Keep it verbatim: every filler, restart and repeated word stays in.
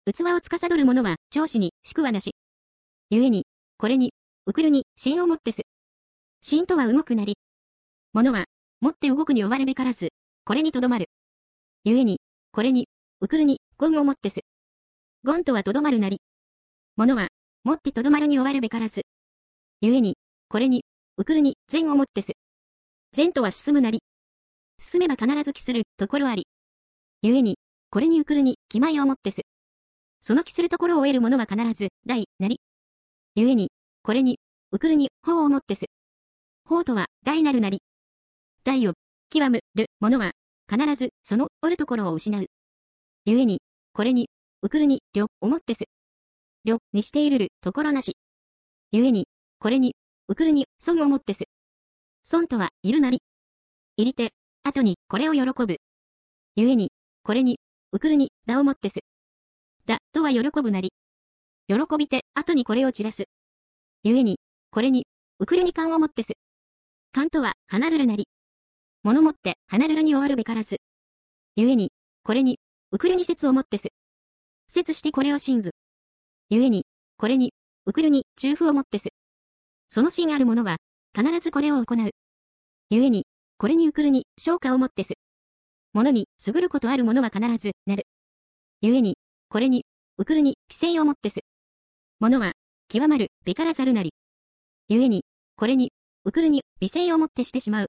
器を司る者は長子にしくはなし。故に、これに、うくるに、心をもってす。心とは動くなり。物は、もって動くに追われべからず、これにとどまる。故に、これに、うくるに、言をもってす。言とはとどまるなり。物は、もってとどまるに追われべからず。故に、これに、うくるに、善をもってす。善とは進むなり。進めば必ず帰するところあり。故に、これにうくるに、気前をもってす。その帰するところを得る者は必ず、大、なり。故に、これに、うくるに、法をもってす。法とは、大なるなり。大を、極むる者は、必ず、その、おるところを失う。故に、これに、うくるに、りょ、をもってす。りょ、にしているる、ところなし。故に、これに、うくるに、損をもってす。損とは、いるなり。いりて、後に、これを喜ぶ。故に、これに、うくるに、だをもってす。だ、とは喜ぶなり。喜びて、後にこれを散らす。故に、これに、うくるに勘をもってす。勘とは、離るるなり。物もって、離るるに終わるべからず。故に、これに、うくるに節をもってす。節してこれを信ず。故に、これに、うくるに、中符をもってす。その心ある者は、必ずこれを行う。故に、これにうくるに、昇華をもってす。物に、優ることある者は必ず、なる。故に、これに、うくるに、規制をもってす。物は、極まる、べからざるなり。故に、これに、うくるに、美声をもってしてしまう。